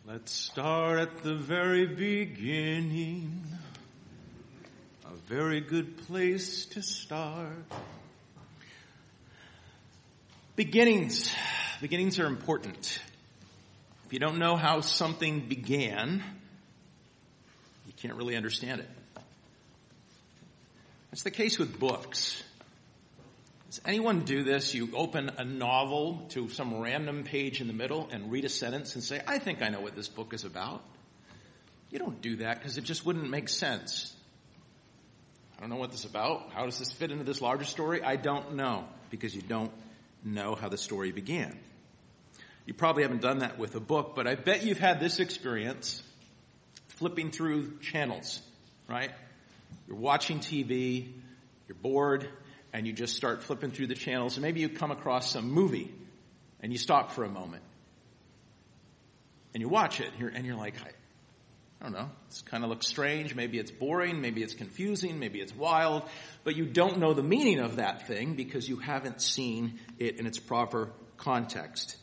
Let's start at the very beginning. A very good place to start. Beginnings. Beginnings are important. If you don't know how something began, you can't really understand it. That's the case with books. Does anyone do this? You open a novel to some random page in the middle and read a sentence and say, I think I know what this book is about. You don't do that because it just wouldn't make sense. I don't know what this is about. How does this fit into this larger story? I don't know, because you don't know how the story began. You probably haven't done that with a book, but I bet you've had this experience flipping through channels, right? You're watching TV, you're bored, and you just start flipping through the channels, and maybe you come across some movie, and you stop for a moment. And you watch it, and you're like, I don't know, this kind of looks strange, maybe it's boring, maybe it's confusing, maybe it's wild, but you don't know the meaning of that thing because you haven't seen it in its proper context.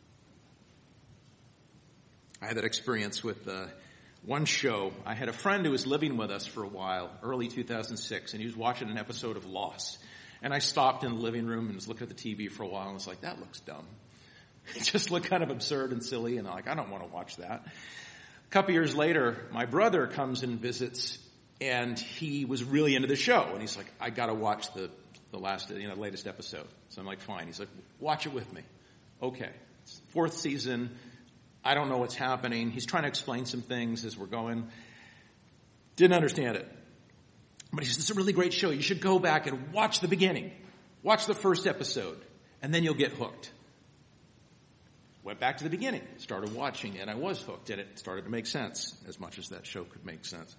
I had that experience with one show. I had a friend who was living with us for a while, early 2006, and he was watching an episode of Lost. And I stopped in the living room and was looking at the TV for a while and was like, that looks dumb. It just looked kind of absurd and silly, and I'm like, I don't want to watch that. A couple years later, my brother comes and visits, and he was really into the show. And he's like, I got to watch the latest episode. So I'm like, fine. He's like, watch it with me. Okay. It's the 4th season. I don't know what's happening. He's trying to explain some things as we're going. Didn't understand it. But he says, it's a really great show. You should go back and watch the beginning. Watch the first episode, and then you'll get hooked. Went back to the beginning, started watching, and I was hooked, and it started to make sense, as much as that show could make sense.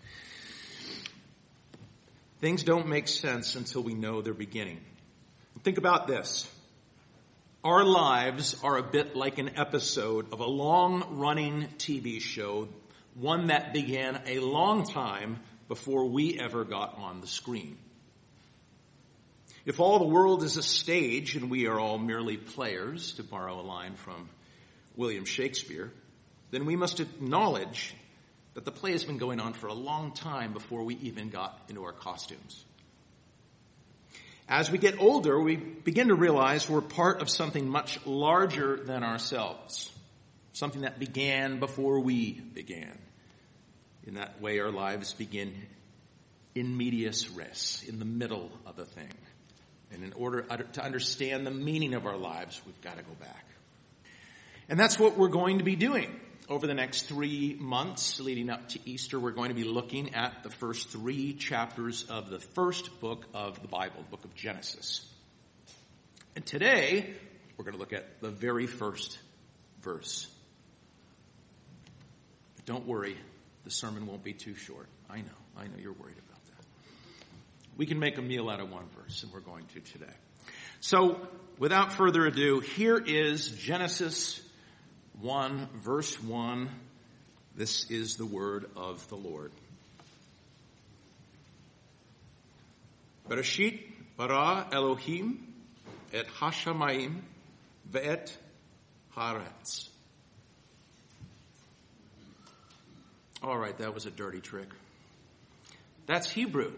Things don't make sense until we know their beginning. Think about this. Our lives are a bit like an episode of a long-running TV show, one that began a long time before we ever got on the screen. If all the world is a stage and we are all merely players, to borrow a line from William Shakespeare, then we must acknowledge that the play has been going on for a long time before we even got into our costumes. As we get older, we begin to realize we're part of something much larger than ourselves, something that began before we began. In that way, our lives begin in medias res, in the middle of a thing. And in order to understand the meaning of our lives, we've got to go back. And that's what we're going to be doing. Over the next 3 months leading up to Easter, we're going to be looking at the first 3 chapters of the first book of the Bible, the book of Genesis. And today, we're going to look at the very first verse. But don't worry, the sermon won't be too short. I know you're worried about that. We can make a meal out of one verse, and we're going to today. So, without further ado, here is Genesis 1, verse 1. This is the word of the Lord. Bereshit bara Elohim et hashamayim ve'et haaretz. All right, that was a dirty trick. That's Hebrew.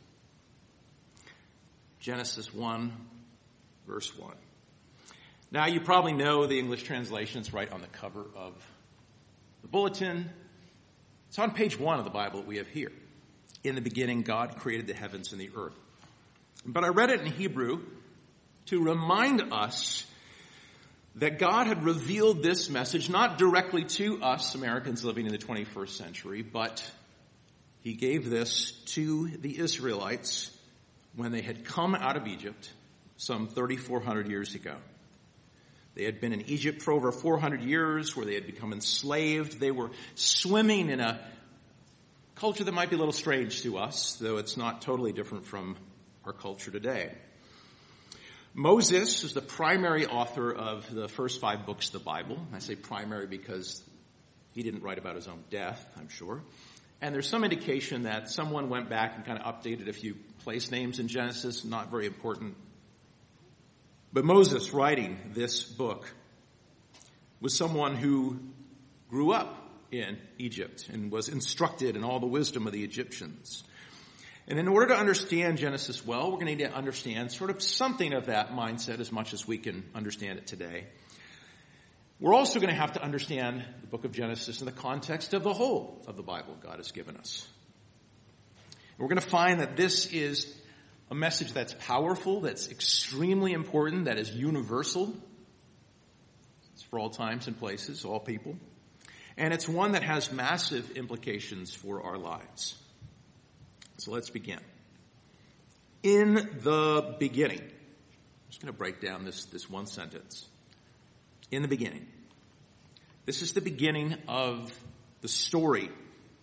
Genesis 1, verse 1. Now, you probably know the English translation. It's right on the cover of the bulletin. It's on page 1 of the Bible that we have here. In the beginning, God created the heavens and the earth. But I read it in Hebrew to remind us that God had revealed this message not directly to us, Americans living in the 21st century, but he gave this to the Israelites when they had come out of Egypt some 3,400 years ago. They had been in Egypt for over 400 years, where they had become enslaved. They were swimming in a culture that might be a little strange to us, though it's not totally different from our culture today. Moses is the primary author of the first 5 books of the Bible. I say primary because he didn't write about his own death, I'm sure. And there's some indication that someone went back and kind of updated a few place names in Genesis, not very important. But Moses, writing this book, was someone who grew up in Egypt and was instructed in all the wisdom of the Egyptians. And in order to understand Genesis well, we're going to need to understand sort of something of that mindset as much as we can understand it today. We're also going to have to understand the book of Genesis in the context of the whole of the Bible God has given us. And we're going to find that this is a message that's powerful, that's extremely important, that is universal. It's for all times and places, all people. And it's one that has massive implications for our lives. So let's begin. In the beginning. I'm just going to break down this one sentence. In the beginning. This is the beginning of the story.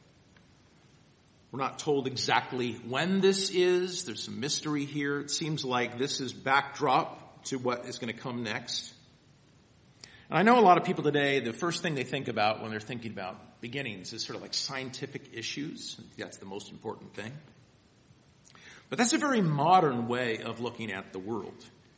We're not told exactly when this is. There's some mystery here. It seems like this is backdrop to what is going to come next. And I know a lot of people today, the first thing they think about when they're thinking about beginnings is sort of like scientific issues. That's the most important thing. But that's a very modern way of looking at the world.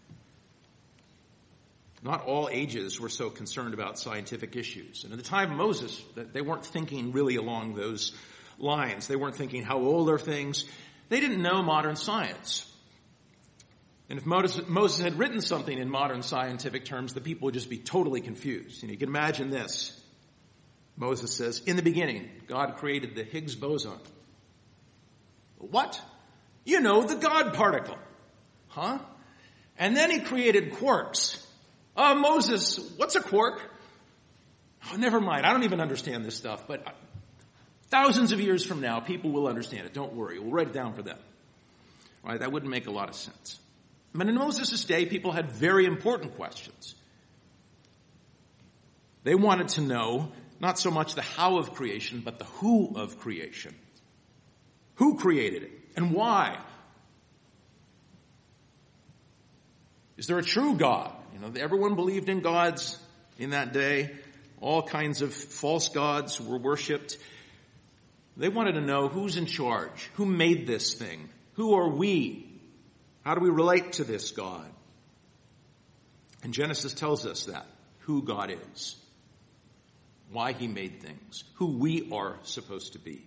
Not all ages were so concerned about scientific issues. And at the time of Moses, they weren't thinking really along those lines. They weren't thinking, how old are things? They didn't know modern science. And if Moses had written something in modern scientific terms, the people would just be totally confused. And you can imagine this. Moses says, in the beginning, God created the Higgs boson. What? You know, the God particle. Huh? And then he created quarks. Moses, what's a quark? Oh, never mind. I don't even understand this stuff. But thousands of years from now, people will understand it. Don't worry. We'll write it down for them. All right? That wouldn't make a lot of sense. But in Moses' day, people had very important questions. They wanted to know not so much the how of creation, but the who of creation. Who created it and why? Is there a true God? You know, everyone believed in gods in that day. All kinds of false gods were worshipped. They wanted to know who's in charge, who made this thing, who are we? How do we relate to this God? And Genesis tells us that, who God is, why he made things, who we are supposed to be.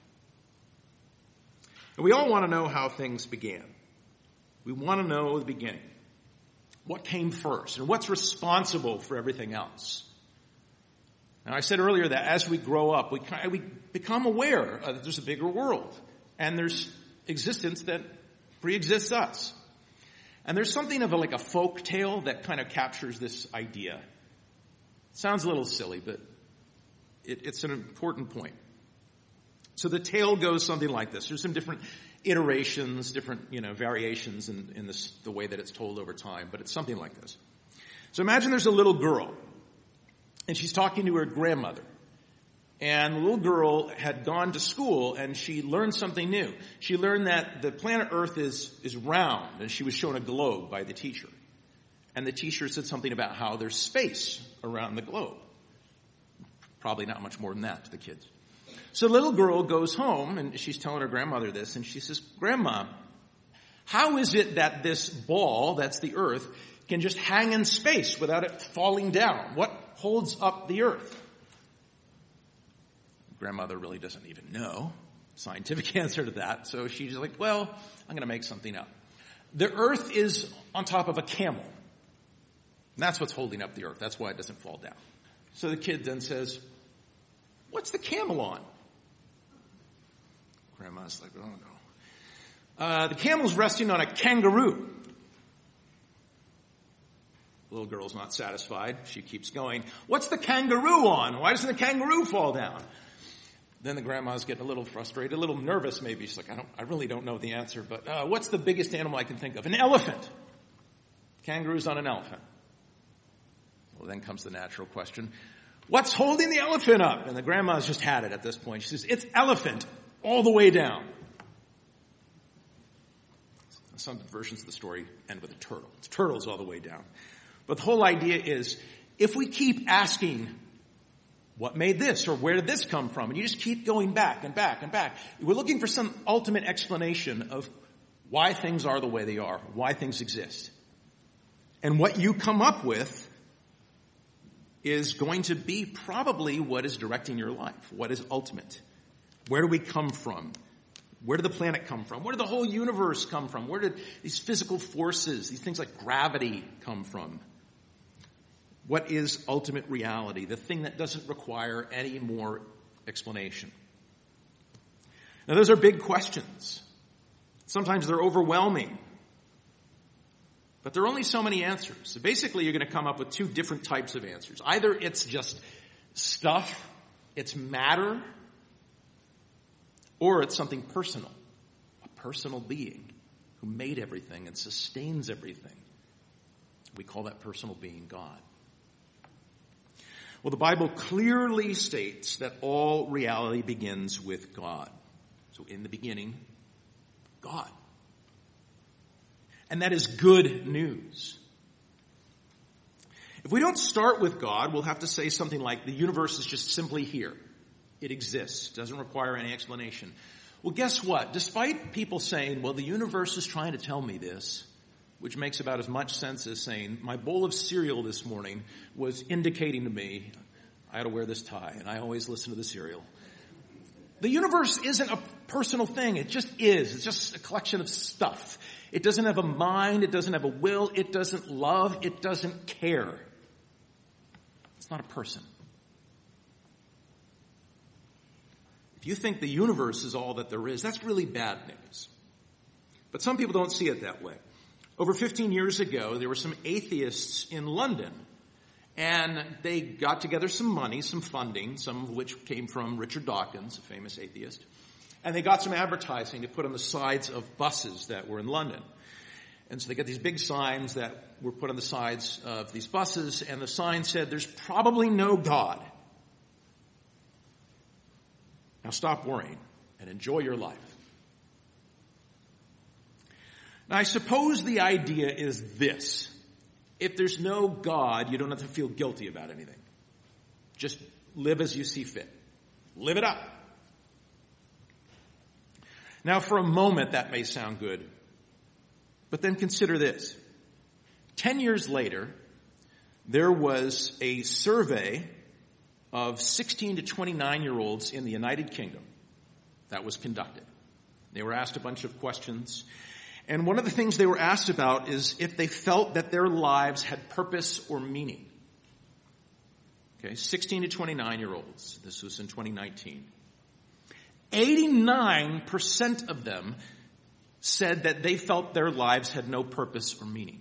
And we all want to know how things began. We want to know the beginning. What came first and what's responsible for everything else. Now, I said earlier that as we grow up, we become aware that there's a bigger world and there's existence that pre-exists us. And there's something of like a folk tale that kind of captures this idea. It sounds a little silly, but it's an important point. So the tale goes something like this. There's some different iterations, different, variations in the way that it's told over time, but it's something like this. So imagine there's a little girl, and she's talking to her grandmother. And the little girl had gone to school, and she learned something new. She learned that the planet Earth is round, and she was shown a globe by the teacher. And the teacher said something about how there's space around the globe. Probably not much more than that to the kids. So the little girl goes home, and she's telling her grandmother this, and she says, Grandma, how is it that this ball, that's the Earth, can just hang in space without it falling down? What holds up the Earth? Grandmother really doesn't even know scientific answer to that. So she's like, well, I'm going to make something up. The Earth is on top of a camel. And that's what's holding up the Earth. That's why it doesn't fall down. So the kid then says, what's the camel on? Grandma's like, oh no. The camel's resting on a kangaroo. The little girl's not satisfied. She keeps going, what's the kangaroo on? Why doesn't the kangaroo fall down? Then the grandma's getting a little frustrated, a little nervous maybe. She's like, I really don't know the answer, but what's the biggest animal I can think of? An elephant. Kangaroo's on an elephant. Well, then comes the natural question. What's holding the elephant up? And the grandma's just had it at this point. She says, it's elephant all the way down. Some versions of the story end with a turtle. It's turtles all the way down. But the whole idea is, if we keep asking, what made this, or where did this come from? And you just keep going back and back and back. We're looking for some ultimate explanation of why things are the way they are, why things exist. And what you come up with is going to be probably what is directing your life. What is ultimate? Where do we come from? Where did the planet come from? Where did the whole universe come from? Where did these physical forces, these things like gravity, come from? What is ultimate reality? The thing that doesn't require any more explanation. Now, those are big questions. Sometimes they're overwhelming. But there are only so many answers. So basically, you're going to come up with two different types of answers. Either it's just stuff, it's matter, or it's something personal, a personal being who made everything and sustains everything. We call that personal being God. Well, the Bible clearly states that all reality begins with God. So in the beginning, God. And that is good news. If we don't start with God, we'll have to say something like the universe is just simply here. It exists. Doesn't require any explanation. Well, guess what? Despite people saying, well, the universe is trying to tell me this, which makes about as much sense as saying, my bowl of cereal this morning was indicating to me I ought to wear this tie, and I always listen to the cereal. The universe isn't a personal thing. It just is. It's just a collection of stuff. It doesn't have a mind. It doesn't have a will. It doesn't love. It doesn't care. It's not a person. If you think the universe is all that there is, that's really bad news. But some people don't see it that way. Over 15 years ago, there were some atheists in London, and they got together some money, some funding, some of which came from Richard Dawkins, a famous atheist, and they got some advertising to put on the sides of buses that were in London. And so they got these big signs that were put on the sides of these buses, and the sign said, there's probably no God. Now stop worrying and enjoy your life. Now I suppose the idea is this. If there's no God, you don't have to feel guilty about anything. Just live as you see fit. Live it up. Now for a moment that may sound good. But then consider this. 10 years later, there was a survey of 16 to 29-year-olds in the United Kingdom that was conducted. They were asked a bunch of questions. And one of the things they were asked about is if they felt that their lives had purpose or meaning. Okay, 16 to 29-year-olds. This was in 2019. 89% of them said that they felt their lives had no purpose or meaning.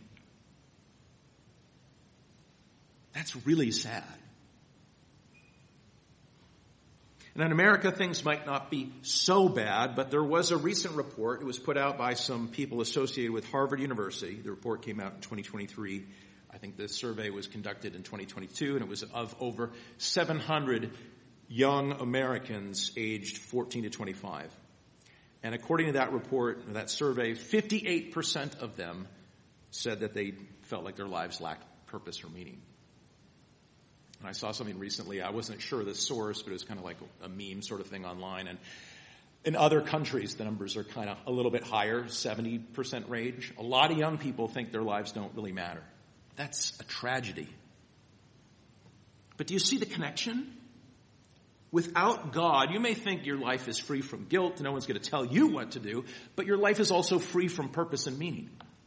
That's really sad. And in America, things might not be so bad, but there was a recent report. It was put out by some people associated with Harvard University. The report came out in 2023. I think the survey was conducted in 2022, and it was of over 700 young Americans aged 14 to 25. And according to that report, that survey, 58% of them said that they felt like their lives lacked purpose or meaning. And I saw something recently, I wasn't sure of the source, but it was kind of like a meme sort of thing online. And in other countries, the numbers are kind of a little bit higher, 70% range. A lot of young people think their lives don't really matter. That's a tragedy. But do you see the connection? Without God, you may think your life is free from guilt, no one's going to tell you what to do, but your life is also free from purpose and meaning.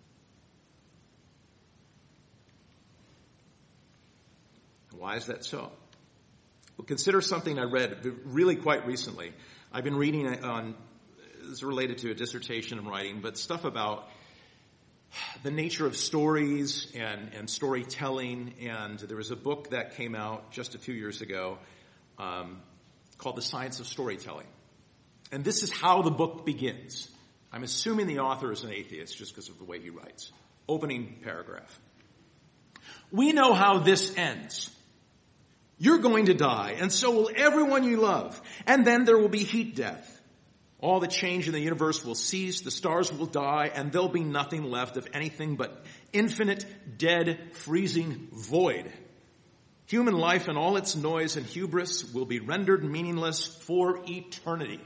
Why is that so? Well, consider something I read really quite recently. I've been reading on, it's related to a dissertation I'm writing, but stuff about the nature of stories and storytelling. And there was a book that came out just a few years ago called The Science of Storytelling. And this is how the book begins. I'm assuming the author is an atheist just because of the way he writes. Opening paragraph. We know how this ends. You're going to die, and so will everyone you love. And then there will be heat death. All the change in the universe will cease, the stars will die, and there'll be nothing left of anything but infinite, dead, freezing void. Human life and all its noise and hubris will be rendered meaningless for eternity.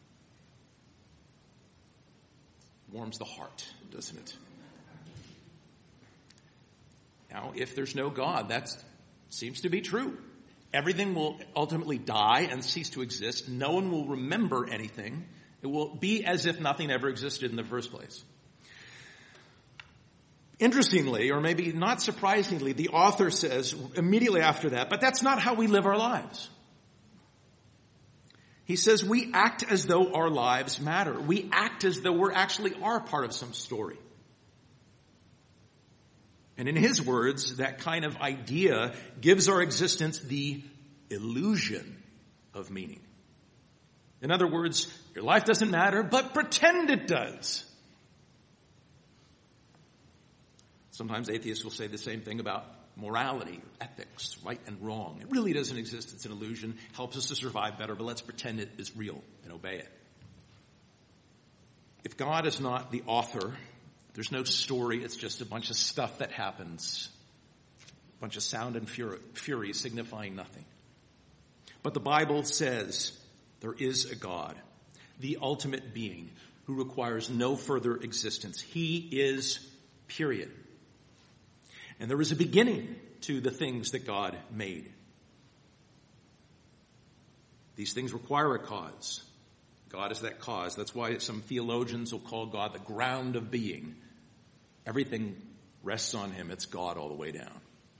Warms the heart, doesn't it? Now, if there's no God, that's Seems to be true. Everything will ultimately die and cease to exist. No one will remember anything. It will be as if nothing ever existed in the first place. Interestingly, or maybe not surprisingly, the author says immediately after that, but that's not how we live our lives. He says we act as though our lives matter. We act as though we actually are part of some story. And in his words, that kind of idea gives our existence the illusion of meaning. In other words, your life doesn't matter, but pretend it does. Sometimes atheists will say the same thing about morality, ethics, right and wrong. It really doesn't exist. It's an illusion. Helps us to survive better, but let's pretend it is real and obey it. If God is not the author, there's no story. It's just a bunch of stuff that happens. A bunch of sound and fury signifying nothing. But the Bible says there is a God, the ultimate being, who requires no further existence. He is period. And there is a beginning to the things that God made. These things require a cause. God is that cause. That's why some theologians will call God the ground of being. Everything rests on him. It's God all the way down.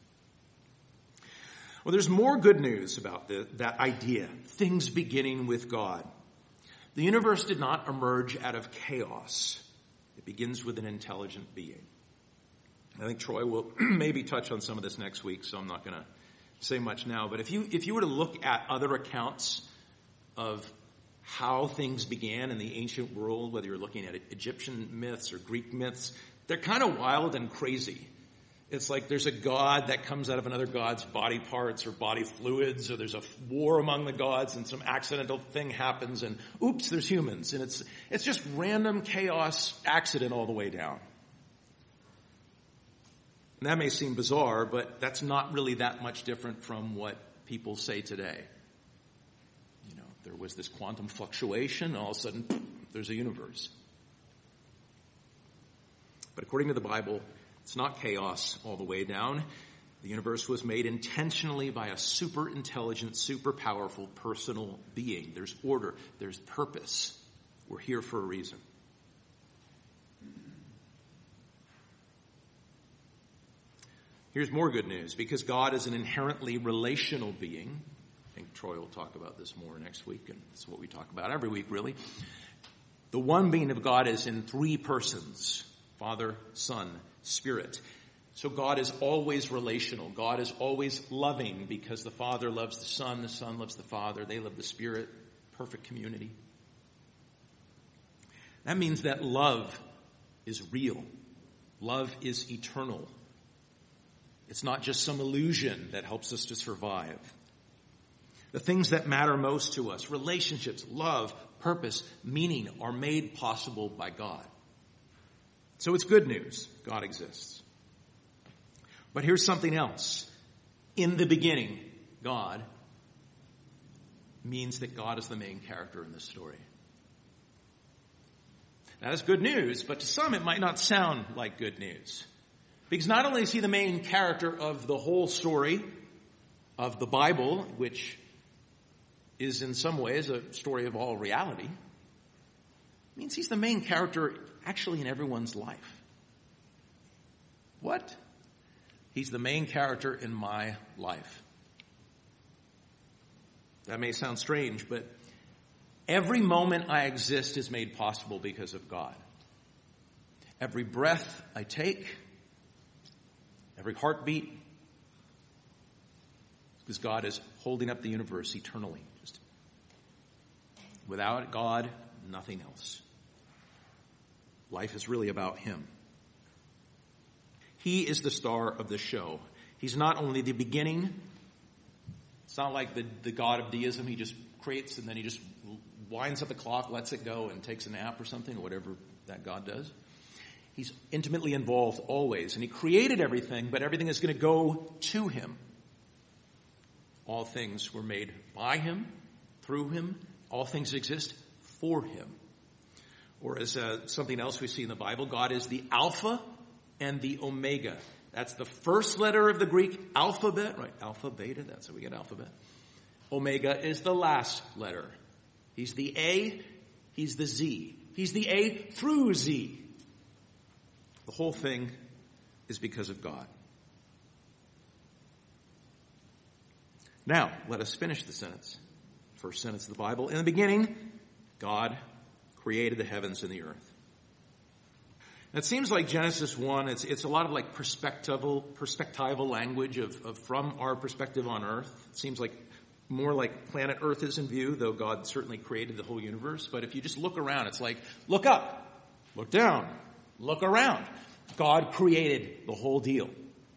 Well, there's more good news about that idea, things beginning with God. The universe did not emerge out of chaos. It begins with an intelligent being. I think Troy will maybe touch on some of this next week, so I'm not going to say much now. But if you were to look at other accounts of how things began in the ancient world, whether you're looking at Egyptian myths or Greek myths, they're kind of wild and crazy. It's like there's a god that comes out of another god's body parts or body fluids, or there's a war among the gods and some accidental thing happens and oops, there's humans. And it's just random chaos accident all the way down. And that may seem bizarre, but that's not really that much different from what people say today. You know, there was this quantum fluctuation, and all of a sudden, there's a universe. But according to the Bible, it's not chaos all the way down. The universe was made intentionally by a super intelligent, super powerful personal being. There's order. There's purpose. We're here for a reason. Here's more good news. Because God is an inherently relational being, I think Troy will talk about this more next week, and it's what we talk about every week, really. The one being of God is in three persons: Father, Son, Spirit. So God is always relational. God is always loving because the Father loves the Son loves the Father, they love the Spirit. Perfect community. That means that love is real. Love is eternal. It's not just some illusion that helps us to survive. The things that matter most to us, relationships, love, purpose, meaning, are made possible by God. So it's good news. God exists. But here's something else. In the beginning, God means that God is the main character in this story. That is good news, but to some it might not sound like good news. Because not only is he the main character of the whole story of the Bible, which is in some ways a story of all reality, it means he's the main character actually in everyone's life. What? He's the main character in my life. That may sound strange, but every moment I exist is made possible because of God. Every breath I take, every heartbeat, because God is holding up the universe eternally. Just without God, nothing else. Life is really about him. He is the star of the show. He's not only the beginning. It's not like the God of deism. He just creates and then he just winds up the clock, lets it go, and takes a nap or something, or whatever that God does. He's intimately involved always. And he created everything, but everything is going to go to him. All things were made by him, through him. All things exist for him. Or as something else we see in the Bible, God is the Alpha and the Omega, That's the first letter of the Greek alphabet, right? Alpha, beta, that's how we get alphabet. Omega is the last letter. He's the A, he's the Z. He's the A through Z. The whole thing is because of God. Now, let us finish the sentence. First sentence of the Bible. In the beginning, God created the heavens and the earth. Now, it seems like Genesis 1, it's a lot of like perspectival language of from our perspective on earth. It seems like more like planet Earth is in view, though God certainly created the whole universe. But if you just look around, it's like, look up, look down, look around. God created the whole deal.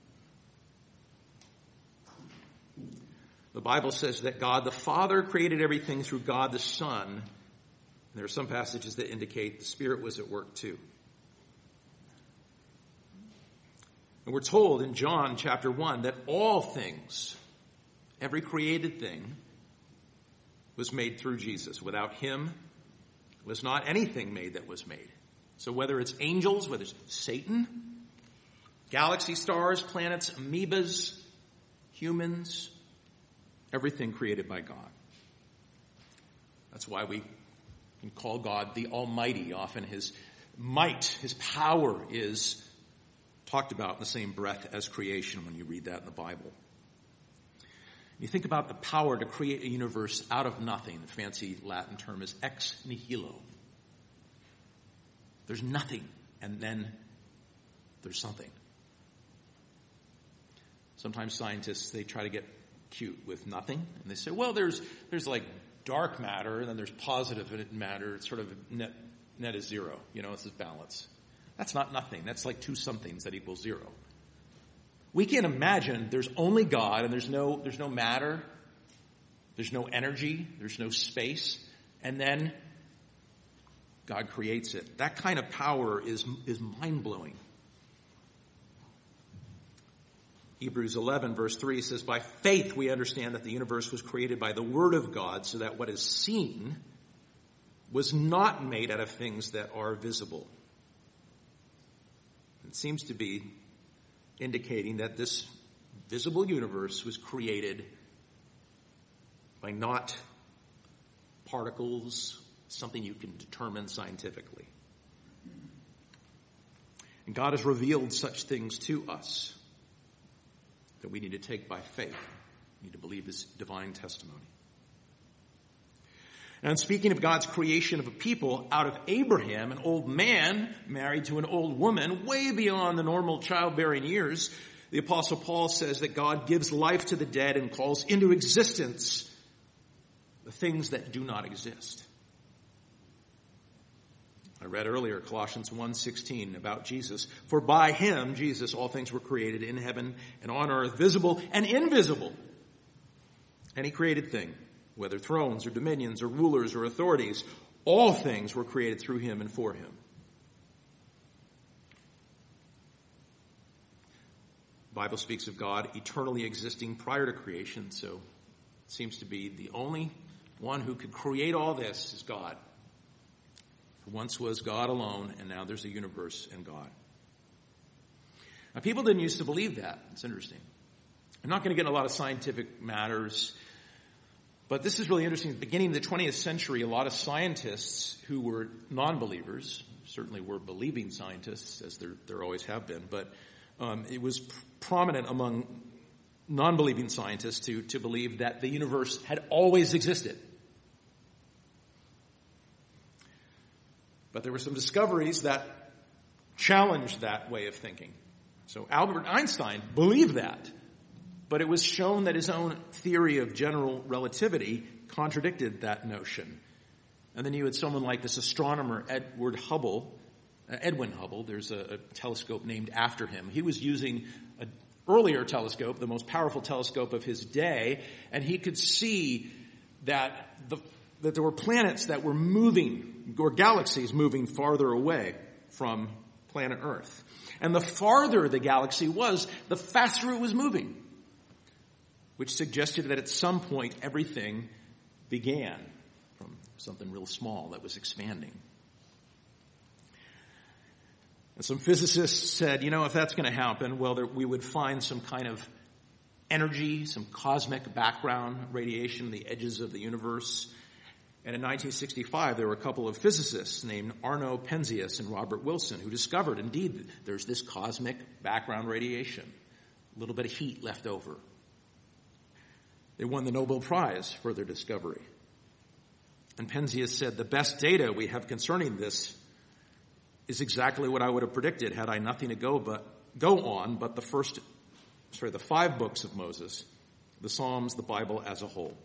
The Bible says that God the Father created everything through God the Son. And there are some passages that indicate the Spirit was at work too. And we're told in John chapter 1 that all things, every created thing, was made through Jesus. Without him was not anything made that was made. So whether it's angels, whether it's Satan, galaxy stars, planets, amoebas, humans, everything created by God. That's why we can call God the Almighty. Often his might, his power is talked about in the same breath as creation when you read that in the Bible. You think about the power to create a universe out of nothing. The fancy Latin term is ex nihilo. There's nothing, and then there's something. Sometimes scientists, they try to get cute with nothing, and they say, well, there's like dark matter, and then there's positive matter. It's sort of net is zero. It's this balance. That's not nothing. That's like two somethings that equals zero. We can't imagine there's only God, and there's no matter, there's no energy, there's no space, and then God creates it. That kind of power is mind-blowing. Hebrews 11 verse 3 says, by faith we understand that the universe was created by the word of God, so that what is seen was not made out of things that are visible. It seems to be indicating that this visible universe was created by not particles, something you can determine scientifically. And God has revealed such things to us that we need to take by faith. We need to believe this divine testimony. And speaking of God's creation of a people, out of Abraham, an old man married to an old woman, way beyond the normal childbearing years, the Apostle Paul says that God gives life to the dead and calls into existence the things that do not exist. I read earlier Colossians 1:16 about Jesus. For by him, Jesus, all things were created in heaven and on earth, visible and invisible. Any created thing, whether thrones or dominions or rulers or authorities, all things were created through him and for him. The Bible speaks of God eternally existing prior to creation, so it seems to be the only one who could create all this is God. Once was God alone, and now there's a universe and God. Now, people didn't used to believe that. It's interesting. I'm not going to get in a lot of scientific matters, but this is really interesting. At the beginning of the 20th century, a lot of scientists who were non-believers, certainly were believing scientists, as there always have been, but it was prominent among non-believing scientists to believe that the universe had always existed. But there were some discoveries that challenged that way of thinking. So Albert Einstein believed that, but it was shown that his own theory of general relativity contradicted that notion. And then you had someone like this astronomer, Edwin Hubble. There's a telescope named after him. He was using an earlier telescope, the most powerful telescope of his day, and he could see that there were planets that were moving, or galaxies moving farther away from planet Earth. And the farther the galaxy was, the faster it was moving, which suggested that at some point everything began from something real small that was expanding. And some physicists said, if that's going to happen, well, we would find some kind of energy, some cosmic background radiation on the edges of the universe. And in 1965, there were a couple of physicists named Arno Penzias and Robert Wilson who discovered, indeed, there's this cosmic background radiation, a little bit of heat left over. They won the Nobel Prize for their discovery. And Penzias said, the best data we have concerning this is exactly what I would have predicted had I nothing to go on but the 5 books of Moses, the Psalms, the Bible as a whole.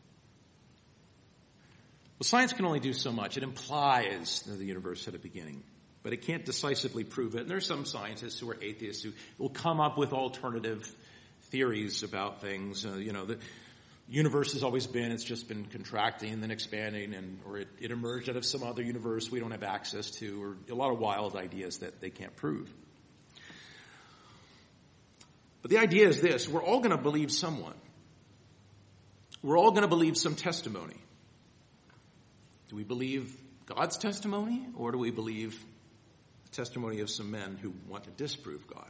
Well, science can only do so much. It implies that the universe had a beginning, but it can't decisively prove it. And there's some scientists who are atheists who will come up with alternative theories about things. The universe has always been, it's just been contracting and then expanding, or it emerged out of some other universe we don't have access to, or a lot of wild ideas that they can't prove. But the idea is this: we're all going to believe someone. We're all going to believe some testimony. Do we believe God's testimony, or do we believe the testimony of some men who want to disprove God?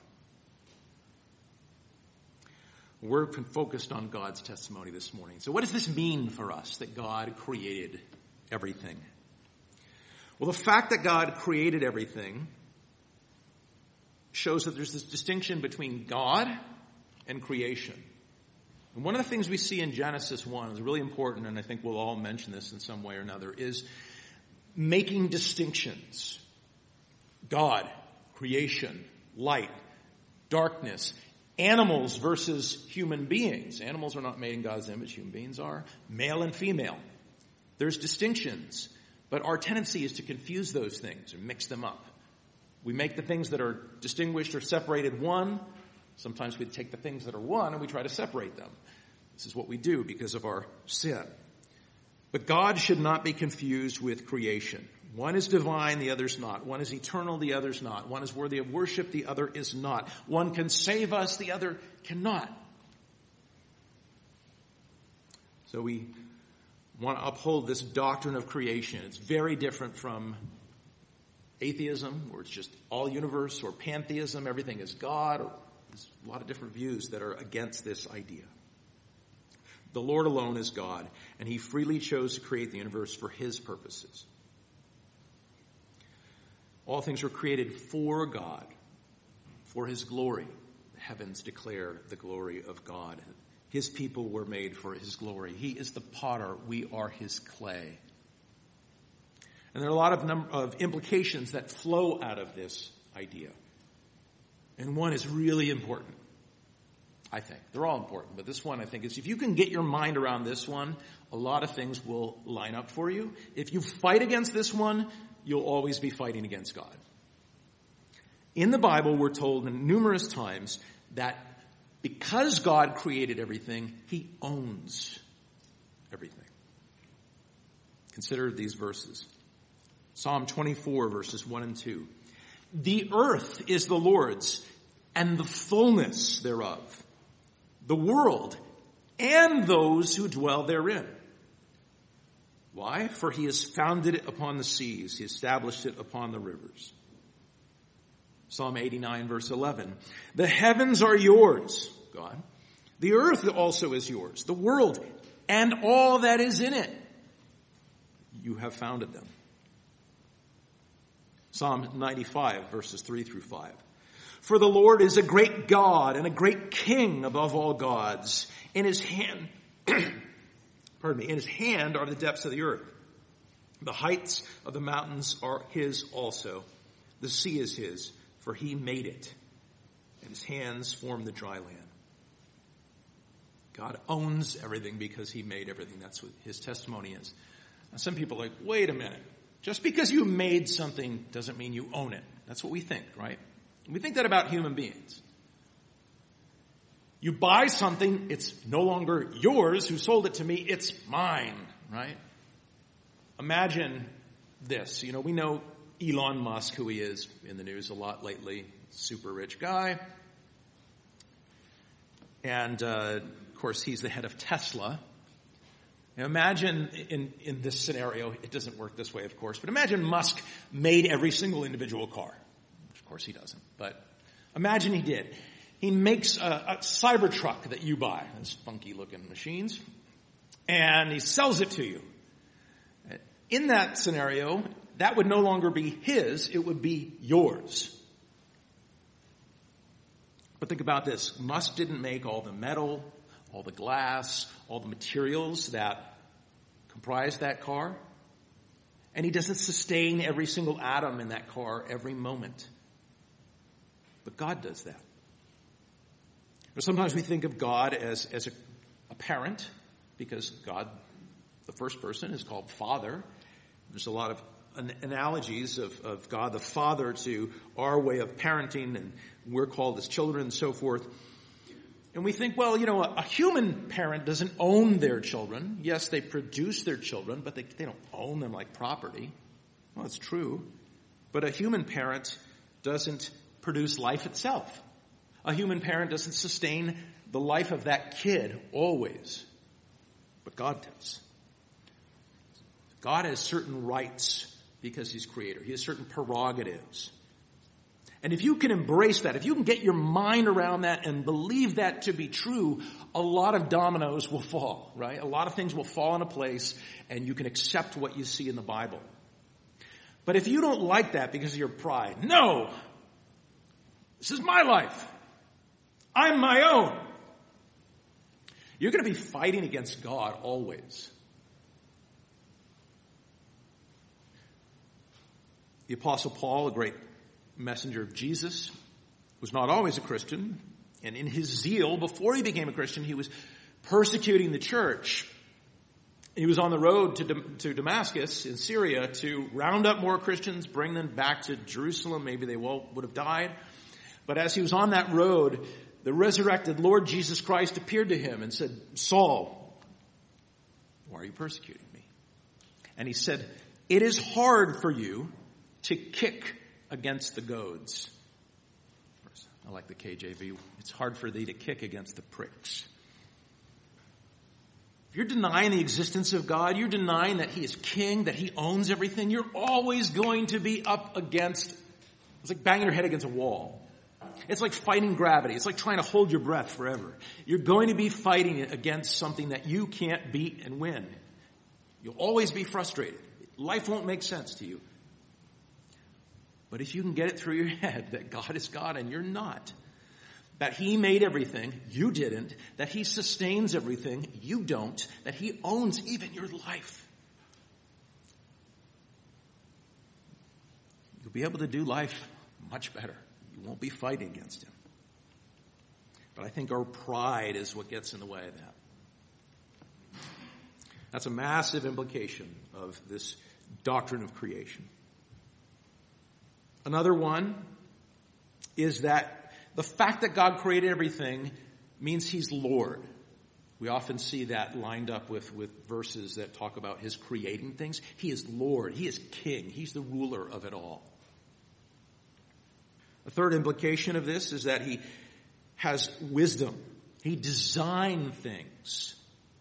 We're focused on God's testimony this morning. So what does this mean for us, that God created everything? Well, the fact that God created everything shows that there's this distinction between God and creation. And one of the things we see in Genesis 1 is really important, and I think we'll all mention this in some way or another, is making distinctions. God, creation, light, darkness, animals versus human beings. Animals are not made in God's image, human beings are. Male and female. There's distinctions, but our tendency is to confuse those things or mix them up. We make the things that are distinguished or separated one. Sometimes we take the things that are one and we try to separate them. This is what we do because of our sin. But God should not be confused with creation. One is divine, the other's not. One is eternal, the other's not. One is worthy of worship, the other is not. One can save us, the other cannot. So we want to uphold this doctrine of creation. It's very different from atheism, where it's just all universe, or pantheism, everything is God. There's a lot of different views that are against this idea. The Lord alone is God, and he freely chose to create the universe for his purposes. All things were created for God, for his glory. The heavens declare the glory of God. His people were made for his glory. He is the potter. We are his clay. And there are a lot of implications that flow out of this idea. And one is really important, I think. They're all important, but this one, I think, is if you can get your mind around this one, a lot of things will line up for you. If you fight against this one, you'll always be fighting against God. In the Bible, we're told numerous times that because God created everything, he owns everything. Consider these verses. Psalm 24, verses 1 and 2. The earth is the Lord's, and the fullness thereof, the world, and those who dwell therein. Why? For he has founded it upon the seas. He established it upon the rivers. Psalm 89, verse 11. The heavens are yours, God. The earth also is yours. The world and all that is in it. You have founded them. Psalm 95, verses 3 through 5. For the Lord is a great God and a great King above all gods. In his hand, in his hand are the depths of the earth. The heights of the mountains are his also. The sea is his, for he made it, and his hands formed the dry land. God owns everything because he made everything. That's what his testimony is. Now, some people are like, wait a minute. Just because you made something doesn't mean you own it. That's what we think, right? We think that about human beings. You buy something, it's no longer yours. Who sold it to me? It's mine, right? Imagine this. We know Elon Musk, who he is in the news a lot lately. Super rich guy. And, of course, he's the head of Tesla. Now imagine in this scenario, it doesn't work this way, of course, but imagine Musk made every single individual car. Of course he doesn't, but imagine he did. He makes a Cybertruck that you buy, those funky looking machines, and he sells it to you. In that scenario, that would no longer be his, it would be yours. But think about this. Musk didn't make all the metal, all the glass, all the materials that comprise that car. And he doesn't sustain every single atom in that car every moment. But God does that. Or sometimes we think of God as a parent, because God, the first person, is called Father. There's a lot of analogies of God the Father to our way of parenting, and we're called as children and so forth. And we think, well, a human parent doesn't own their children. Yes, they produce their children, but they don't own them like property. Well, it's true. But a human parent doesn't produce life itself. A human parent doesn't sustain the life of that kid always. But God does. God has certain rights because he's creator. He has certain prerogatives. And if you can embrace that, if you can get your mind around that and believe that to be true, a lot of dominoes will fall, right? A lot of things will fall into place, and you can accept what you see in the Bible. But if you don't like that because of your pride, no! This is my life. I'm my own. You're going to be fighting against God always. The Apostle Paul, a great messenger of Jesus, was not always a Christian. And in his zeal, before he became a Christian, he was persecuting the church. He was on the road to Damascus in Syria to round up more Christians, bring them back to Jerusalem. Maybe they would have died. But as he was on that road, the resurrected Lord Jesus Christ appeared to him and said, "Saul, why are you persecuting me?" And he said, "It is hard for you to kick against the goads." I like the KJV. It's hard for thee to kick against the pricks. If you're denying the existence of God, you're denying that he is king, that he owns everything, you're always going to be up against, it's like banging your head against a wall. It's like fighting gravity. It's like trying to hold your breath forever. You're going to be fighting against something that you can't beat and win. You'll always be frustrated. Life won't make sense to you. But if you can get it through your head that God is God and you're not, that he made everything, you didn't, that he sustains everything, you don't, that he owns even your life, you'll be able to do life much better. You won't be fighting against him. But I think our pride is what gets in the way of that. That's a massive implication of this doctrine of creation. Another one is that the fact that God created everything means he's Lord. We often see that lined up with verses that talk about his creating things. He is Lord. He is king. He's the ruler of it all. A third implication of this is that he has wisdom. He designed things.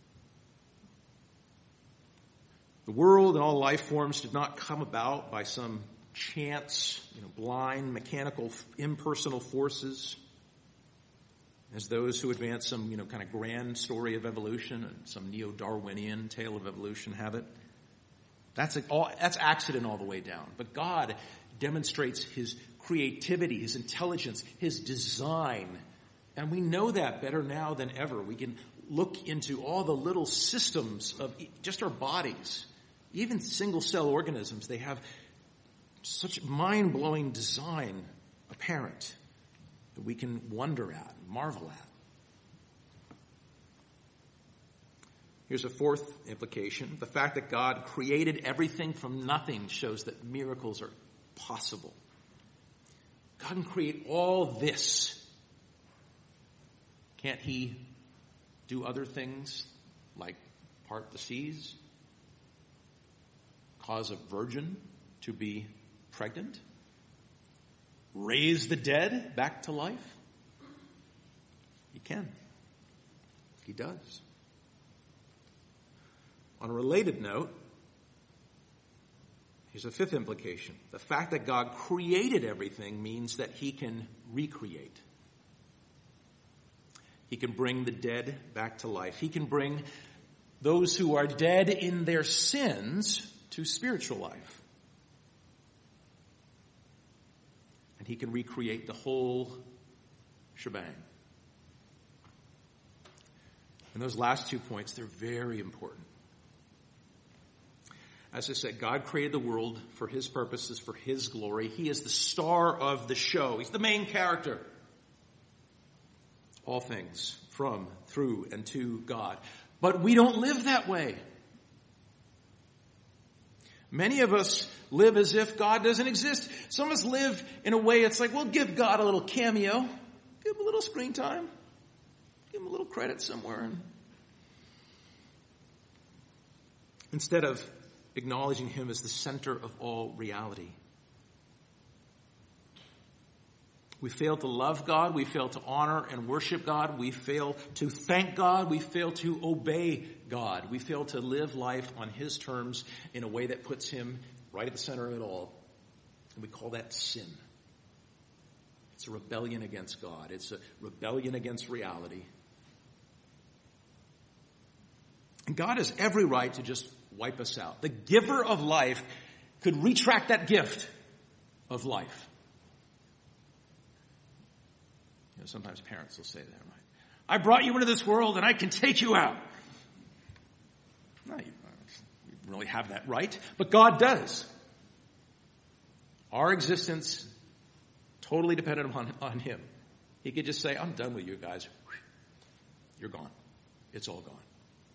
The world and all life forms did not come about by some chance, blind, mechanical, impersonal forces, as those who advance some, kind of grand story of evolution and some neo-Darwinian tale of evolution have it. That's accident all the way down. But God demonstrates his creativity, his intelligence, his design. And we know that better now than ever. We can look into all the little systems of just our bodies. Even single-cell organisms, they have such mind-blowing design apparent that we can wonder at, marvel at. Here's a fourth implication. The fact that God created everything from nothing shows that miracles are possible. God can create all this. Can't he do other things like part the seas? Cause a virgin to be pregnant? Raise the dead back to life? He can. He does. On a related note, Here's a fifth implication. The fact that God created everything means that he can recreate. He can bring the dead back to life. He can bring those who are dead in their sins to spiritual life. And he can recreate the whole shebang. And those last 2 points, they're very important. As I said, God created the world for his purposes, for his glory. He is the star of the show. He's the main character. All things from, through, and to God. But we don't live that way. Many of us live as if God doesn't exist. Some of us live in a way it's like, we'll give God a little cameo. Give him a little screen time. Give him a little credit somewhere. Instead of acknowledging him as the center of all reality. We fail to love God. We fail to honor and worship God. We fail to thank God. We fail to obey God. We fail to live life on his terms in a way that puts him right at the center of it all. And we call that sin. It's a rebellion against God. It's a rebellion against reality. And God has every right to just wipe us out. The giver of life could retract that gift of life. You know, sometimes parents will say that, right? I brought you into this world and I can take you out. No, you don't really have that right, but God does. Our existence totally dependent on him. He could just say, I'm done with you guys. You're gone. It's all gone.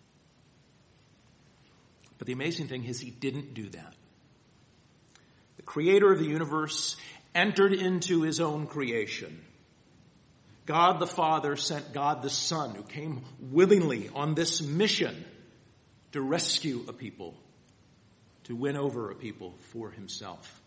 But the amazing thing is he didn't do that. The creator of the universe entered into his own creation. God the Father sent God the Son, who came willingly on this mission to rescue a people, to win over a people for himself.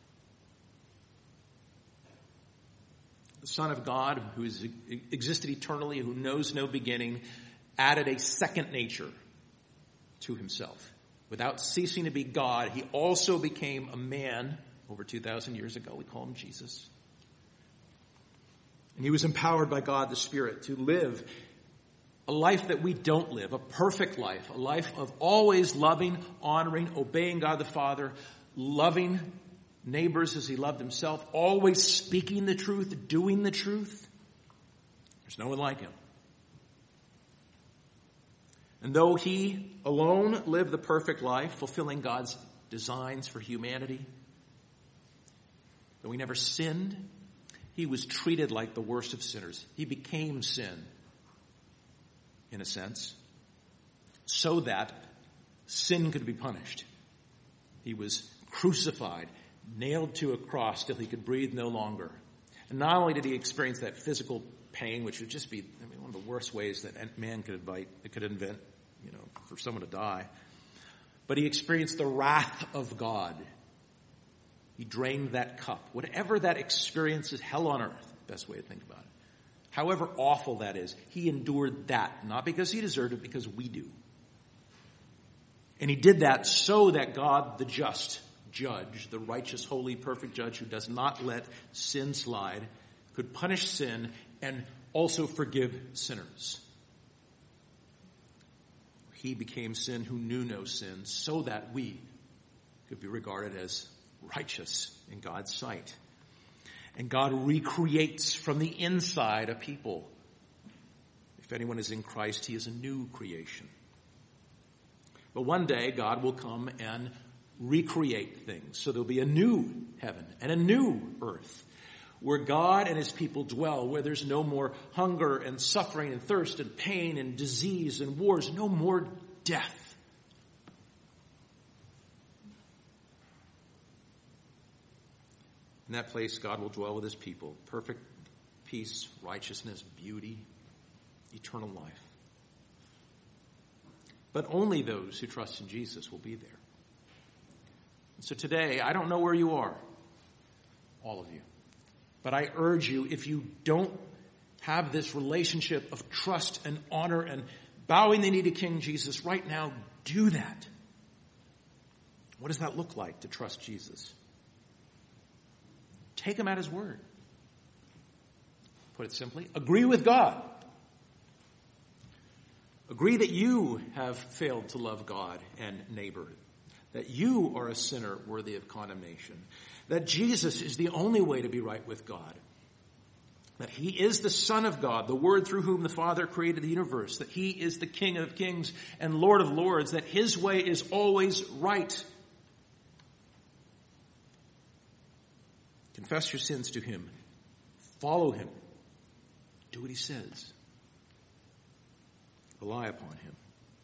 The Son of God, who has existed eternally, who knows no beginning, added a second nature to himself. Without ceasing to be God, he also became a man over 2,000 years ago. We call him Jesus. And he was empowered by God the Spirit to live a life that we don't live, a perfect life, a life of always loving, honoring, obeying God the Father, loving neighbors as he loved himself, always speaking the truth, doing the truth. There's no one like him. And though he alone lived the perfect life, fulfilling God's designs for humanity, though he never sinned, he was treated like the worst of sinners. He became sin, in a sense, so that sin could be punished. He was crucified, nailed to a cross till he could breathe no longer. And not only did he experience that physical pain, which would just be one of the worst ways that man could invent, for someone to die, but he experienced the wrath of God. He drained that cup. Whatever that experience is, hell on earth, best way to think about it. However awful that is, he endured that, not because he deserved it, because we do. And he did that so that God, the just judge, the righteous, holy, perfect judge who does not let sin slide, could punish sin and also forgive sinners. He became sin who knew no sin, so that we could be regarded as righteous in God's sight. And God recreates from the inside a people. If anyone is in Christ, he is a new creation. But one day, God will come and recreate things. So there'll be a new heaven and a new earth where God and his people dwell, where there's no more hunger and suffering and thirst and pain and disease and wars, no more death. In that place, God will dwell with his people. Perfect peace, righteousness, beauty, eternal life. But only those who trust in Jesus will be there. And so today, I don't know where you are, all of you. But I urge you, if you don't have this relationship of trust and honor and bowing the knee to King Jesus right now, do that. What does that look like to trust Jesus? Take him at his word. Put it simply, agree with God. Agree that you have failed to love God and neighbor, that you are a sinner worthy of condemnation, that Jesus is the only way to be right with God, that he is the Son of God, the Word through whom the Father created the universe, that he is the King of kings and Lord of lords, that his way is always right. Confess your sins to him. Follow him. Do what he says. Rely upon him.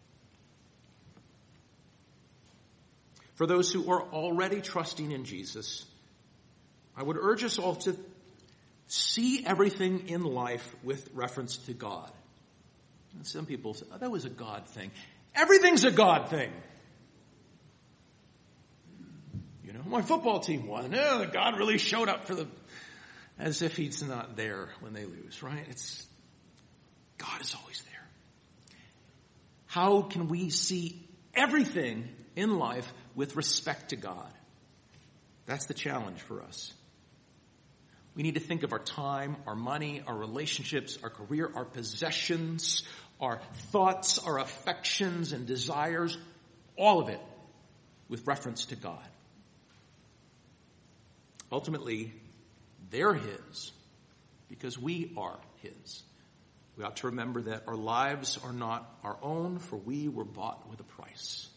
For those who are already trusting in Jesus, I would urge us all to see everything in life with reference to God. And some people say, oh, that was a God thing. Everything's a God thing. You know, my football team won. Oh, God really showed up as if he's not there when they lose, right? God is always there. How can we see everything in life with respect to God? That's the challenge for us. We need to think of our time, our money, our relationships, our career, our possessions, our thoughts, our affections and desires, all of it with reference to God. Ultimately, they're his because we are his. We ought to remember that our lives are not our own, for we were bought with a price.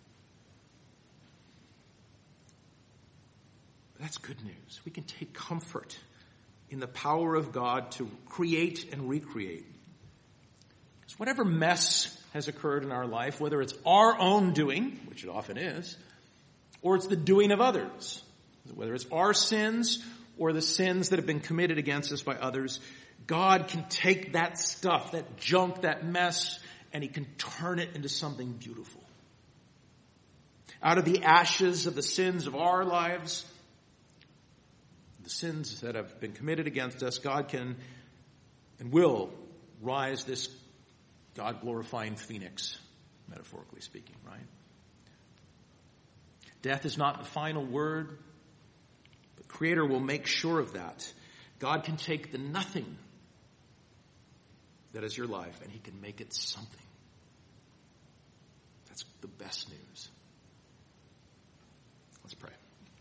That's good news. We can take comfort in the power of God to create and recreate. Because whatever mess has occurred in our life, whether it's our own doing, which it often is, or it's the doing of others, whether it's our sins or the sins that have been committed against us by others, God can take that stuff, that junk, that mess, and he can turn it into something beautiful. Out of the ashes of the sins of our lives, the sins that have been committed against us, God can and will rise this God-glorifying phoenix, metaphorically speaking, right? Death is not the final word. The Creator will make sure of that. God can take the nothing that is your life and he can make it something. That's the best news. Let's pray.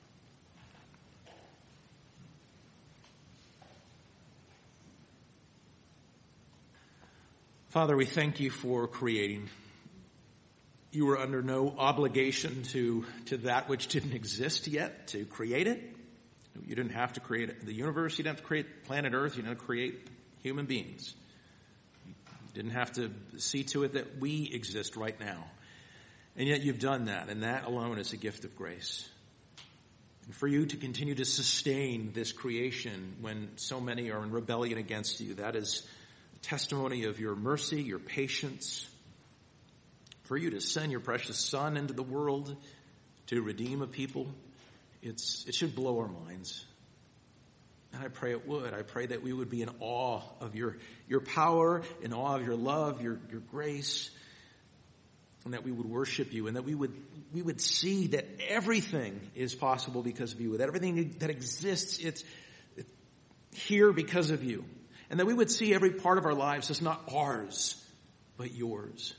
Father, we thank you for creating. You were under no obligation to that which didn't exist yet, to create it. You didn't have to create the universe. You didn't have to create planet Earth. You didn't have to create human beings. You didn't have to see to it that we exist right now. And yet you've done that, and that alone is a gift of grace. And for you to continue to sustain this creation when so many are in rebellion against you, that is a testimony of your mercy, your patience. For you to send your precious Son into the world to redeem a people, it should blow our minds. And I pray it would. I pray that we would be in awe of your power, in awe of your love, your grace, and that we would worship you, and that we would see that everything is possible because of you, that everything that exists, it's here because of you. And that we would see every part of our lives as not ours, but yours.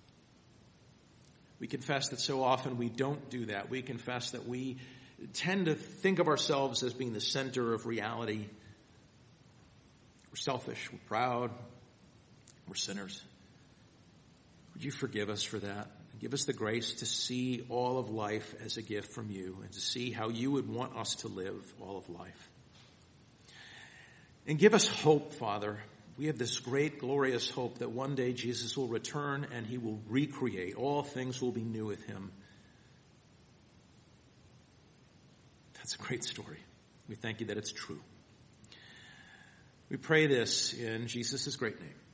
We confess that so often we don't do that. We confess that we tend to think of ourselves as being the center of reality. We're selfish, we're proud, we're sinners. Would you forgive us for that? Give us the grace to see all of life as a gift from you and to see how you would want us to live all of life. And give us hope, Father. We have this great, glorious hope that one day Jesus will return and he will recreate. All things will be new with him. That's a great story. We thank you that it's true. We pray this in Jesus' great name.